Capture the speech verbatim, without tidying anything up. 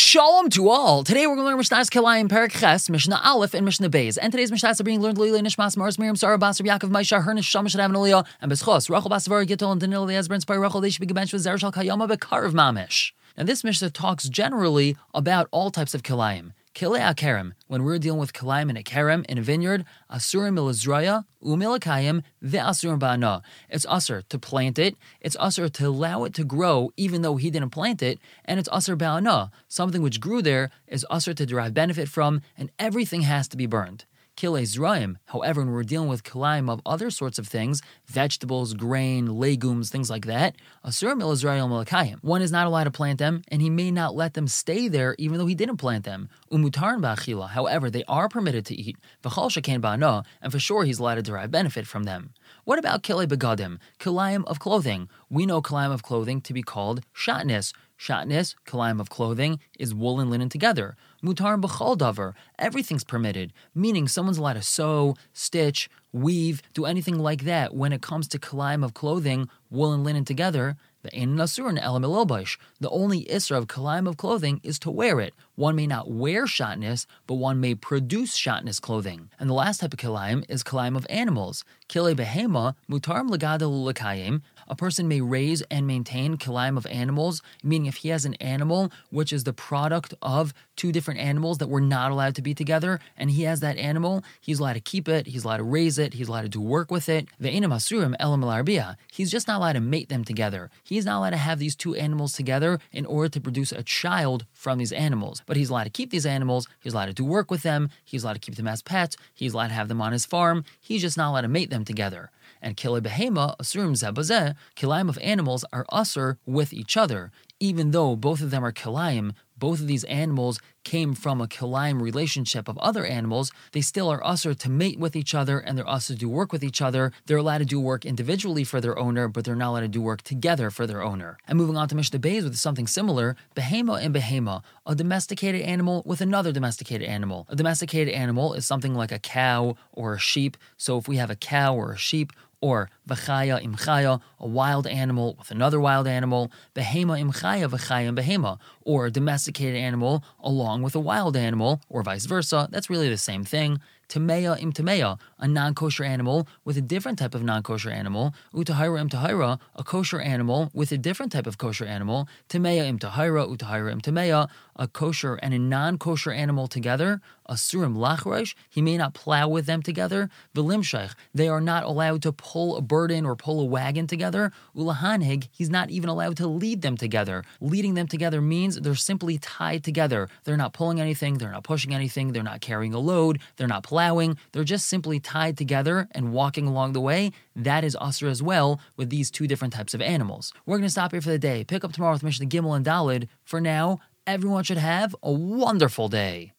Shalom to all. Today we're going to learn Mishnah's Kilayim, Perek Ches, Mishnah Aleph, and Mishnah Beis. And today's Mishnahs are being learned Lili Nishmas Mars Miriam Sarah Bas Rabbi Yaakov Maisha Hernish Shamash Rav Naliyah and Beschos Rachel Basavar Gittel and Danil Elias Brent Spire Rachel. They should be gebenched with Zerashal Kayama Bekarav Mamish. Now this Mishnah talks generally about all types of Kilayim. Kilei Akerem, when we're dealing with Kilayim and Akerem in a vineyard, Asurim Milazraya, Umilakayim, Ve'asurim Ba'ana. It's usur to plant it, it's usur to allow it to grow even though he didn't plant it, and it's usur Ba'ana. Something which grew there is usur to derive benefit from, and everything has to be burned. Kilei Zraim, however, when we're dealing with Kilayim of other sorts of things, vegetables, grain, legumes, things like that, Asur Milazrayim Malakayim. One is not allowed to plant them, and he may not let them stay there even though he didn't plant them. Umutarn Ba'achila, however, they are permitted to eat. V'chal Shekain Ba'ana, and for sure he's allowed to derive benefit from them. What about Kilei Begadim, Kilayim of clothing? We know Kilayim of clothing to be called Shatnis. Shatnis, Kilayim of clothing, is wool and linen together. Mutar b'chol davar, everything's permitted, meaning someone's allowed to sew, stitch, weave, do anything like that when it comes to Kilayim of clothing, wool and linen together. The only isra of Kilayim of clothing is to wear it. One may not wear shatnis, but one may produce shatnis clothing. And the last type of Kilayim is Kilayim of animals. Kilei behema, mutarm legadol l'kayim. A person may raise and maintain Kilayim of animals, meaning if he has an animal which is the product of two different animals that were not allowed to be together, and he has that animal, he's allowed to keep it, he's allowed to raise it, he's allowed to do work with it. Ve'inam asurim elam al-arbiyah. He's just not allowed to mate them together. He's not allowed to have these two animals together in order to produce a child from these animals. But he's allowed to keep these animals, he's allowed to do work with them, he's allowed to keep them as pets, he's allowed to have them on his farm, he's just not allowed to mate them together. And kilei behema, asurim zabazeh, Kilayim of animals are usur with each other. Even though both of them are Kilayim, both of these animals came from a Kilayim relationship of other animals, they still are usur to mate with each other, and they're usur to do work with each other. They're allowed to do work individually for their owner, but they're not allowed to do work together for their owner. And moving on to Mishnah Beis with something similar, behema and behema, a domesticated animal with another domesticated animal. A domesticated animal is something like a cow or a sheep. So if we have a cow or a sheep, or v'chaya imchaya, a wild animal with another wild animal, behema imchaya v'chaya behema, or a domesticated animal along with a wild animal, or vice versa. That's really the same thing. Tameya im tameya, a non-kosher animal with a different type of non-kosher animal. Utahira im tahira, a kosher animal with a different type of kosher animal. Tameya im tahira, utahira im tameya, a kosher and a non-kosher animal together. Asurim lachreish, he may not plow with them together. V'limshach, they are not allowed to pull a burden or pull a wagon together. Ulahanhig, he's not even allowed to lead them together. Leading them together means they're simply tied together. They're not pulling anything, they're not pushing anything, they're not carrying a load, they're not plowing, they're just simply tied together and walking along the way. That is usur as well with these two different types of animals. We're going to stop here for the day. Pick up tomorrow with Mishnah Gimel and Dalid. For now, everyone should have a wonderful day.